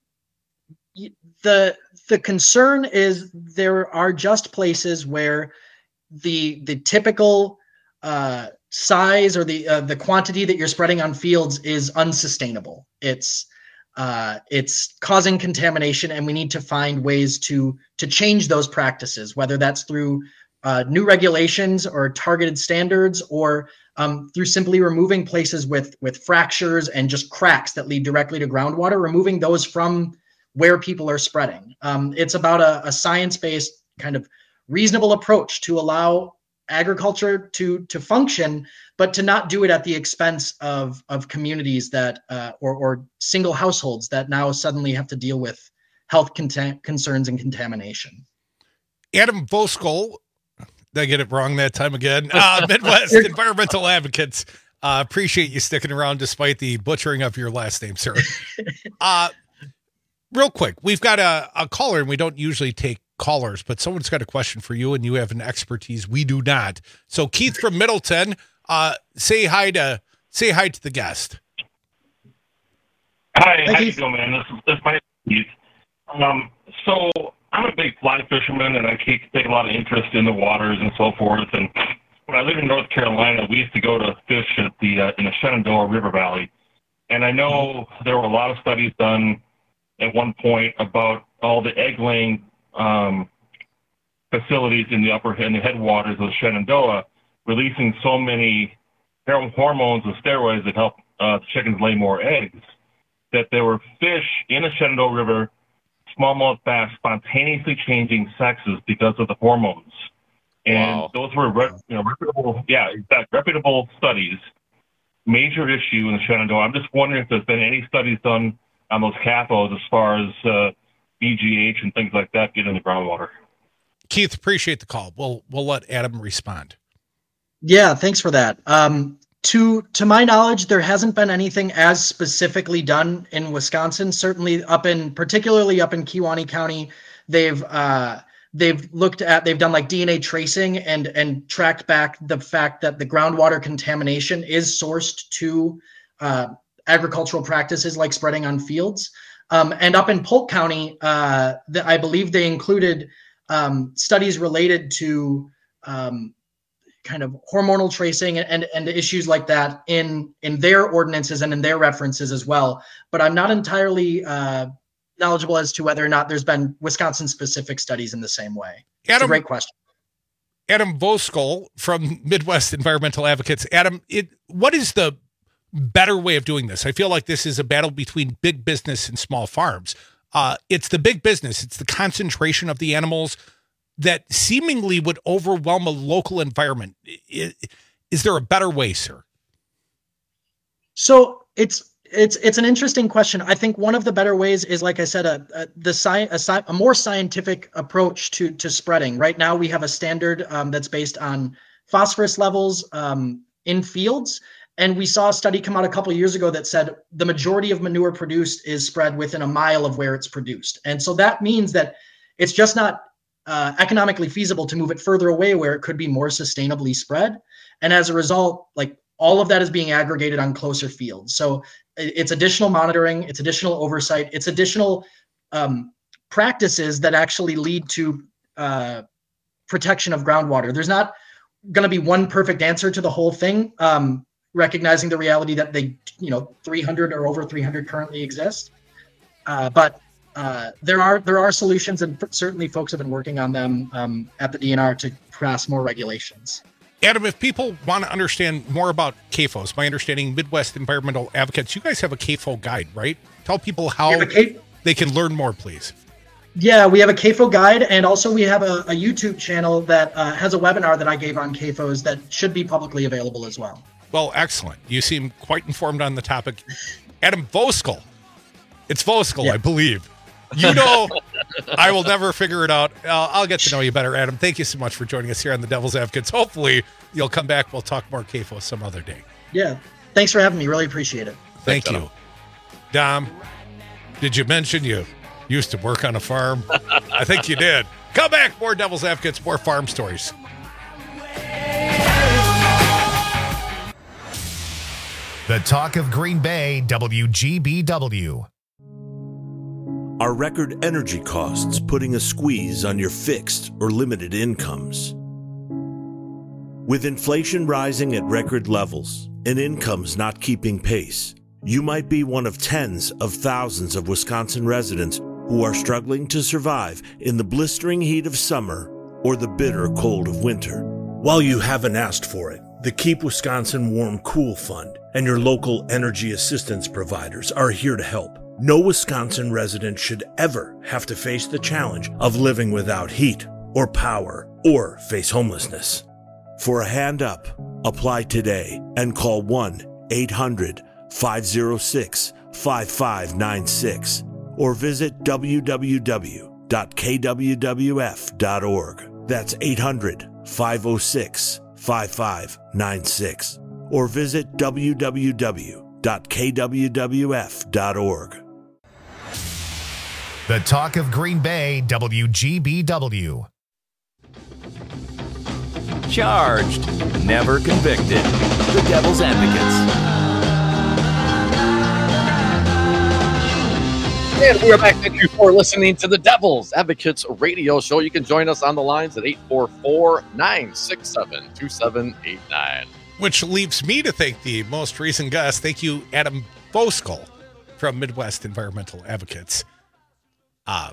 Speaker 22: the, the concern is there are just places where the, the typical uh, size or the, uh, the quantity that you're spreading on fields is unsustainable. It's, Uh, it's causing contamination, and we need to find ways to to change those practices, whether that's through uh, new regulations or targeted standards, or um, through simply removing places with with fractures and just cracks that lead directly to groundwater, removing those from where people are spreading. Um, it's about a, a science-based kind of reasonable approach to allow agriculture to to function, but to not do it at the expense of of communities that uh, or or single households that now suddenly have to deal with health cont- concerns and contamination.
Speaker 5: Adam Volskol, did I get it wrong that time again? Uh, Midwest Environmental Advocates. Uh, appreciate you sticking around despite the butchering of your last name, sir. Uh, real quick, we've got a, a caller, and we don't usually take callers, but someone's got a question for you, and you have an expertise we do not. So Keith from Middleton, uh, say hi to say hi to the guest.
Speaker 3: Hi, how you doing, man? This is, this is my Keith. Um, so I'm a big fly fisherman, and I take, take a lot of interest in the waters and so forth. And when I lived in North Carolina, we used to go to fish at the uh, in the Shenandoah River Valley. And I know there were a lot of studies done at one point about all the egg-laying um, facilities in the upper in the headwaters of the Shenandoah releasing so many hormones and steroids that help uh, the chickens lay more eggs, that there were fish in the Shenandoah River, smallmouth bass, spontaneously changing sexes because of the hormones. And wow. those were re- you know, reputable, yeah, exact, reputable studies. Major issue in the Shenandoah. I'm just wondering if there's been any studies done on those C A F Os as far as uh, B G H and things like that get in the groundwater.
Speaker 5: Keith, appreciate the call. We'll we'll let Adam respond.
Speaker 22: Yeah, thanks for that. Um, to to my knowledge, there hasn't been anything as specifically done in Wisconsin. Certainly, up in particularly up in Kewaunee County, they've uh, they've looked at they've done like D N A tracing and and tracked back the fact that the groundwater contamination is sourced to uh, agricultural practices like spreading on fields. Um, and up in Polk County, uh, the, I believe they included um, studies related to um, kind of hormonal tracing and, and issues like that in, in their ordinances and in their references as well. But I'm not entirely uh, knowledgeable as to whether or not there's been Wisconsin-specific studies in the same way. Adam, it's a great question.
Speaker 5: Adam Voskuhl from Midwest Environmental Advocates. Adam, it, what is the better way of doing this? I feel like this is a battle between big business and small farms. Uh, it's the big business. It's the concentration of the animals that seemingly would overwhelm a local environment. Is, is there a better way, sir?
Speaker 22: So it's it's it's an interesting question. I think one of the better ways is, like I said, a, a the sci- a, sci- a more scientific approach to to spreading. Right now, we have a standard um, that's based on phosphorus levels um, in fields. And we saw a study come out a couple of years ago that said the majority of manure produced is spread within a mile of where it's produced. And so that means that it's just not uh, economically feasible to move it further away where it could be more sustainably spread. And as a result, like all of that is being aggregated on closer fields. So it's additional monitoring, it's additional oversight, it's additional um, practices that actually lead to uh, protection of groundwater. There's not going to be one perfect answer to the whole thing. Um, recognizing the reality that they, you know, three hundred or over three hundred currently exist. Uh, but uh, there are there are solutions, and certainly folks have been working on them um, at the D N R to pass more regulations.
Speaker 5: Adam, if people want to understand more about C A F Os, my understanding, Midwest Environmental Advocates, you guys have a C A F O guide, right? Tell people how K- they can learn more, please.
Speaker 22: Yeah, we have a C A F O guide, and also we have a, a YouTube channel that uh, has a webinar that I gave on C A F Os that should be publicly available as well.
Speaker 5: Well, excellent. You seem quite informed on the topic. Adam Voskuhl. It's Voskuhl, yeah. I believe. You know, I will never figure it out. Uh, I'll get to know you better, Adam. Thank you so much for joining us here on the Devil's Advocates. Hopefully, you'll come back. We'll talk more C A F O some other day.
Speaker 22: Yeah. Thanks for having me. Really appreciate it.
Speaker 5: Thank
Speaker 22: Thanks,
Speaker 5: you. Dom, did you mention you used to work on a farm? I think you did. Come back. More Devil's Advocates, more farm stories.
Speaker 1: The talk of Green Bay, W G B W.
Speaker 8: Are record energy costs putting a squeeze on your fixed or limited incomes? With inflation rising at record levels and incomes not keeping pace, you might be one of tens of thousands of Wisconsin residents who are struggling to survive in the blistering heat of summer or the bitter cold of winter. While you haven't asked for it, the Keep Wisconsin Warm Cool Fund and your local energy assistance providers are here to help. No Wisconsin resident should ever have to face the challenge of living without heat or power or face homelessness. For a hand up, apply today and call one eight hundred five oh six five five nine six or visit w w w dot k w w f dot org. That's eight hundred five oh six five five nine six or visit w w w dot k w w f dot org.
Speaker 1: The talk of Green Bay, W G B W.
Speaker 2: Charged, never convicted. The Devil's Advocates.
Speaker 6: And we are back. Thank you for listening to the Devil's Advocates Radio Show. You can join us on the lines at eight four four, nine six seven, two seven eight nine.
Speaker 5: Which leaves me to thank the most recent guest. Thank you, Adam Voskuhl from Midwest Environmental Advocates. Uh,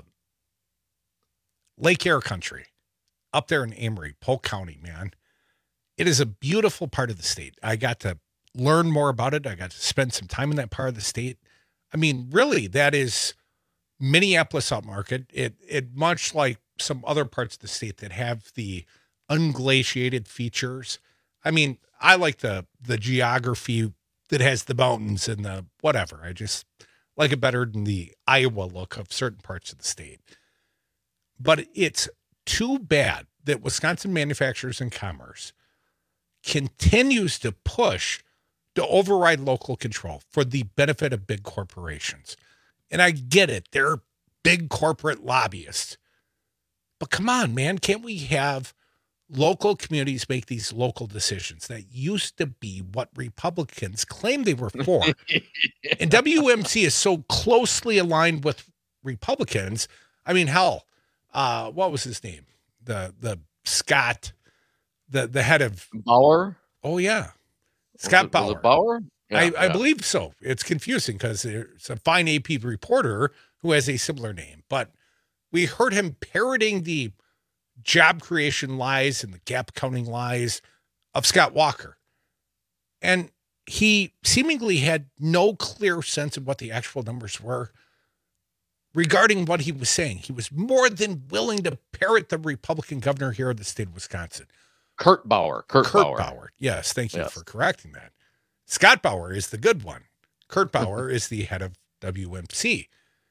Speaker 5: Lake Air Country, up there in Amory, Polk County, man. It is a beautiful part of the state. I got to learn more about it. I got to spend some time in that part of the state. I mean, really, that is Minneapolis outmarket. It it much like some other parts of the state that have the unglaciated features. I mean, I like the the geography that has the mountains and the whatever. I just like it better than the Iowa look of certain parts of the state. But it's too bad that Wisconsin Manufacturers and Commerce continues to push to override local control for the benefit of big corporations. And I get it. They're big corporate lobbyists. But come on, man. Can't we have local communities make these local decisions? That used to be what Republicans claimed they were for. And W M C is so closely aligned with Republicans. I mean, hell, uh, what was his name? The the Scott, the, the head of
Speaker 6: Bauer?
Speaker 5: Oh, yeah. Scott
Speaker 6: was it,
Speaker 5: Bauer.
Speaker 6: Was it Bauer? Yeah,
Speaker 5: I,
Speaker 6: yeah.
Speaker 5: I believe so. It's confusing because there's a fine A P reporter who has a similar name. But we heard him parroting the job creation lies and the gap counting lies of Scott Walker. And he seemingly had no clear sense of what the actual numbers were regarding what he was saying. He was more than willing to parrot the Republican governor here in the state of Wisconsin.
Speaker 6: Kurt Bauer. Kurt,
Speaker 5: Kurt
Speaker 6: Bauer.
Speaker 5: Bauer. Yes, thank you
Speaker 6: Yes.
Speaker 5: for correcting that. Scott Bauer is the good one. Kurt Bauer is the head of W M C.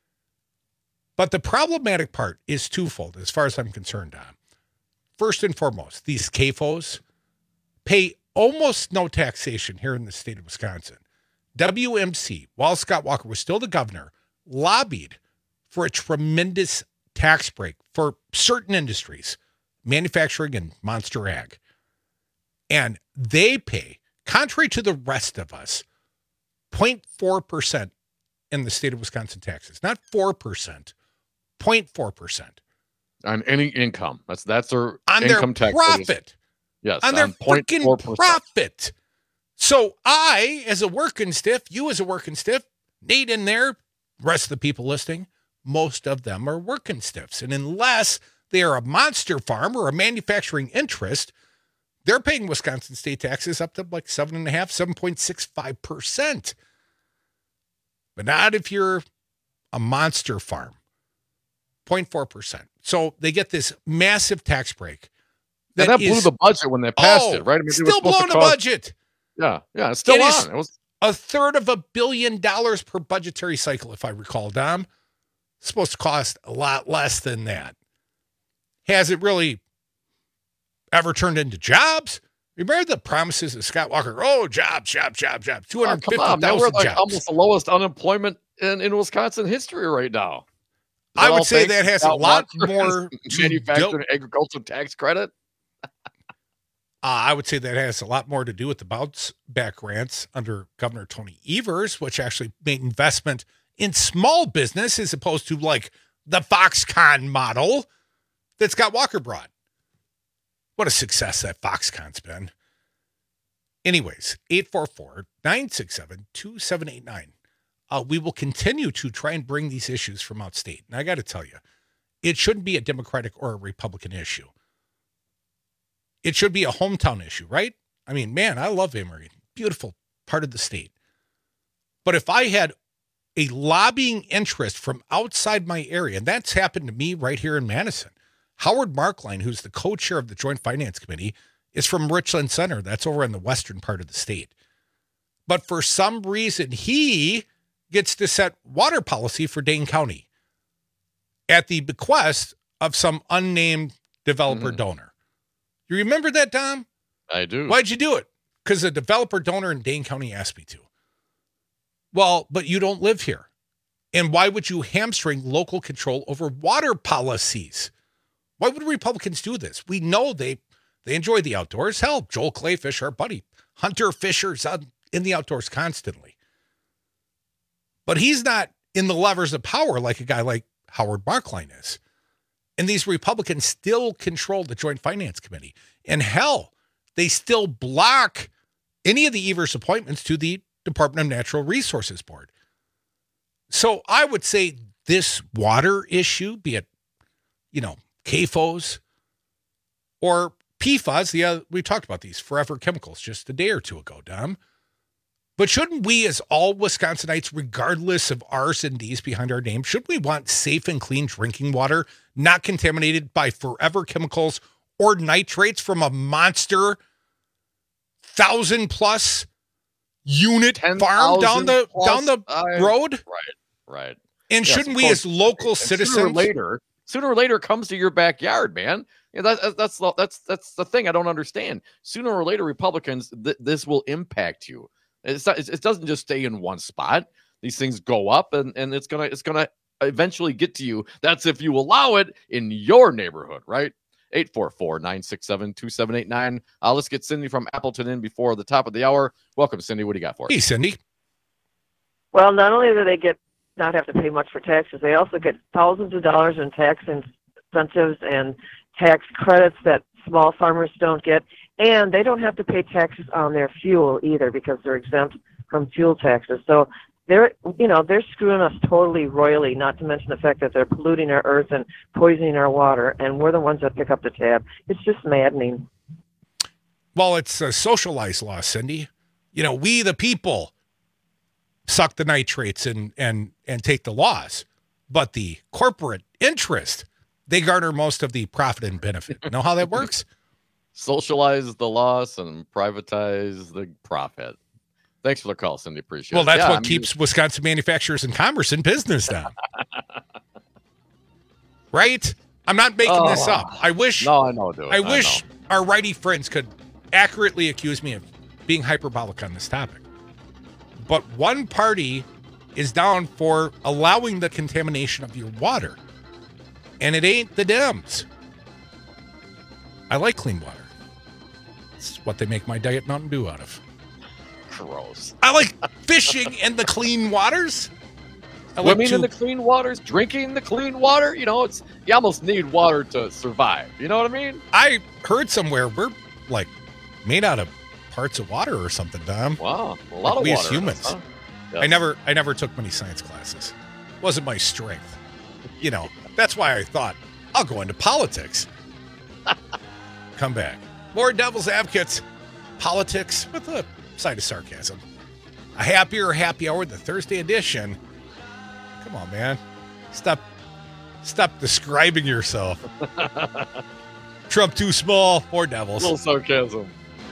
Speaker 5: But the problematic part is twofold, as far as I'm concerned, Don. First and foremost, these C A F Os pay almost no taxation here in the state of Wisconsin. W M C, while Scott Walker was still the governor, lobbied for a tremendous tax break for certain industries, manufacturing and monster ag. And they pay, contrary to the rest of us, zero point four percent in the state of Wisconsin taxes. Not four percent, zero point four percent.
Speaker 6: On any income. That's that's their
Speaker 5: On
Speaker 6: income
Speaker 5: their
Speaker 6: tax.
Speaker 5: profit.
Speaker 6: Yes.
Speaker 5: On their
Speaker 6: zero point four
Speaker 5: freaking
Speaker 6: percent.
Speaker 5: profit. So I, as a working stiff, you as a working stiff, Nate in there, rest of the people listening, most of them are working stiffs. And unless they are a monster farm or a manufacturing interest, they're paying Wisconsin state taxes up to like seven and a half, seven point six five percent. But not if you're a monster farm. zero point four percent. So they get this massive tax break.
Speaker 6: And that blew
Speaker 5: is-
Speaker 6: the budget when they passed
Speaker 5: Oh,
Speaker 6: it, right? I mean, it was
Speaker 5: still
Speaker 6: supposed to
Speaker 5: blowing the
Speaker 6: cost-
Speaker 5: budget.
Speaker 6: Yeah, yeah, it's still
Speaker 5: It is
Speaker 6: on. It was
Speaker 5: a third of a billion dollars per budgetary cycle, if I recall, Dom. It's supposed to cost a lot less than that. Has it really ever turned into jobs? Remember the promises of Scott Walker? Oh, jobs, jobs, jobs, jobs.
Speaker 6: oh, come on, man, we're
Speaker 5: two hundred fifty thousand
Speaker 6: like
Speaker 5: jobs.
Speaker 6: almost the lowest unemployment in, in Wisconsin history right now. Is
Speaker 5: I
Speaker 6: all
Speaker 5: would say
Speaker 6: thanks
Speaker 5: that
Speaker 6: to
Speaker 5: has a
Speaker 6: Scott
Speaker 5: lot
Speaker 6: Walker's
Speaker 5: more to
Speaker 6: manufacturing
Speaker 5: do-
Speaker 6: agricultural tax credit.
Speaker 5: Uh, I would say that has a lot more to do with the bounce back grants under Governor Tony Evers, which actually made investment in small business as opposed to like the Foxconn model that Scott Walker brought. What a success that Foxconn's been. Anyways, eight four four, nine six seven, two seven eight nine. Uh, we will continue to try and bring these issues from outstate. And I got to tell you, it shouldn't be a Democratic or a Republican issue. It should be a hometown issue, right? I mean, man, I love Amory. Beautiful part of the state. But if I had a lobbying interest from outside my area, and that's happened to me right here in Madison. Howard Markline, who's the co-chair of the Joint Finance Committee, is from Richland Center. That's over in the western part of the state. But for some reason, he gets to set water policy for Dane County at the bequest of some unnamed developer
Speaker 6: Mhm.
Speaker 5: donor. You remember that, Dom?
Speaker 6: I do.
Speaker 5: Why'd you do it? Because a developer donor in Dane County asked me to. Well, but you don't live here. And why would you hamstring local control over water policies? Why would Republicans do this? We know they they enjoy the outdoors. Hell, Joel Clayfish, our buddy, Hunter Fisher's out in the outdoors constantly. But he's not in the levers of power like a guy like Howard Marklein is. And these Republicans still control the Joint Finance Committee. And hell, they still block any of the Evers appointments to the Department of Natural Resources Board. So I would say this water issue, be it, you know, K F O S or P FAS, the other, we talked about these forever chemicals just a day or two ago, Dom. But shouldn't we, as all Wisconsinites, regardless of R's and D's behind our name, shouldn't we want safe and clean drinking water, not contaminated by forever chemicals or nitrates from a monster thousand plus unit farm down the
Speaker 6: plus,
Speaker 5: down the
Speaker 6: I,
Speaker 5: road?
Speaker 6: Right, right.
Speaker 5: And
Speaker 6: yes,
Speaker 5: shouldn't we, as local
Speaker 6: and
Speaker 5: citizens,
Speaker 6: sooner or later, sooner or later, comes to your backyard, man? Yeah, that, that's the, that's that's the thing I don't understand. Sooner or later, Republicans, th- this will impact you. It's not, it doesn't just stay in one spot. These things go up, and, and it's gonna it's gonna eventually get to you. That's if you allow it in your neighborhood, right? eight four four, nine six seven, two seven eight nine. Uh, let's get Cindy from Appleton in before the top of the hour. Welcome, Cindy. What do you got for us?
Speaker 5: Hey, Cindy.
Speaker 4: Well, not only do they get not have to pay much for taxes, they also get thousands of dollars in tax incentives and tax credits that small farmers don't get. And they don't have to pay taxes on their fuel either because they're exempt from fuel taxes. So they're, you know, they're screwing us totally royally, not to mention the fact that they're polluting our earth and poisoning our water, and we're the ones that pick up the tab. It's just maddening.
Speaker 5: Well, it's a socialized law, Cindy. You know, we the people suck the nitrates and and and take the loss, but the corporate interest, they garner most of the profit and benefit. You know how that works?
Speaker 6: Socialize the loss and privatize the profit. Thanks for the call, Cindy. Appreciate
Speaker 5: well,
Speaker 6: it.
Speaker 5: Well, that's
Speaker 6: yeah,
Speaker 5: what
Speaker 6: I mean,
Speaker 5: keeps Wisconsin manufacturers and commerce in business now. Right? I'm not making
Speaker 6: oh,
Speaker 5: this up. I wish
Speaker 6: No, I know, dude.
Speaker 5: I,
Speaker 6: I
Speaker 5: wish
Speaker 6: know.
Speaker 5: our righty friends could accurately accuse me of being hyperbolic on this topic. But one party is down for allowing the contamination of your water. And it ain't the Dems. I like clean water. It's what they make my Diet Mountain Dew out of.
Speaker 6: Gross.
Speaker 5: I like fishing in the clean waters. I like
Speaker 6: Swimming
Speaker 5: to-
Speaker 6: in the clean waters, drinking the clean water. You know, it's you almost need water to survive. You know what I mean?
Speaker 5: I heard somewhere we're like made out of parts of water or something, Dom.
Speaker 6: Wow, a lot
Speaker 5: Like
Speaker 6: of
Speaker 5: we
Speaker 6: water.
Speaker 5: as humans.
Speaker 6: Huh? Yeah.
Speaker 5: I never, I never took many science classes. Wasn't my strength. You know, that's why I thought I'll go into politics. Come back. More Devil's Advocates, politics with a side of sarcasm. A happier happy hour, the Thursday edition. Come on, man. Stop, stop describing yourself. Trump too small. More Devils.
Speaker 6: A little sarcasm.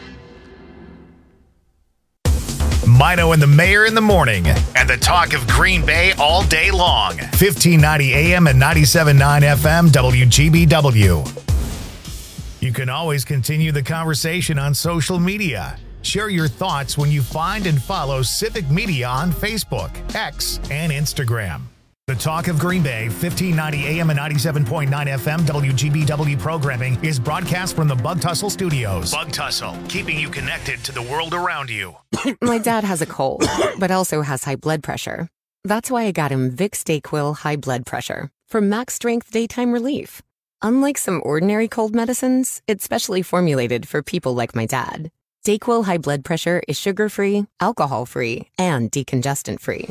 Speaker 1: Mino and the Mayor in the morning, and the talk of Green Bay all day long. fifteen ninety A M and ninety-seven point nine F M W G B W. You can always continue the conversation on social media. Share your thoughts when you find and follow Civic Media on Facebook, X, and Instagram. The Talk of Green Bay, fifteen ninety A M and ninety-seven point nine F M W G B W programming is broadcast from the Bug Tussle Studios. Bug Tussle, keeping you connected to the world around you.
Speaker 7: My dad has a cold, but also has high blood pressure. That's why I got him Vicks DayQuil High Blood Pressure for max strength daytime relief. Unlike some ordinary cold medicines, it's specially formulated for people like my dad. DayQuil High Blood Pressure is sugar-free, alcohol-free, and decongestant-free.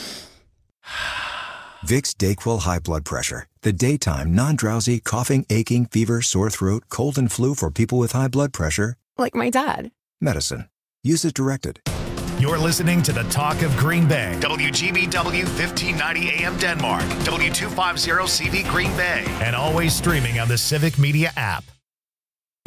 Speaker 23: Vicks DayQuil High Blood Pressure. The daytime, non-drowsy, coughing, aching, fever, sore throat, cold and flu for people with high blood pressure.
Speaker 7: Like my dad.
Speaker 23: Medicine. Use as directed.
Speaker 1: You're listening to the Talk of Green Bay. W G B W fifteen ninety A M Denmark. W two fifty C V Green Bay. And always streaming on the Civic Media app.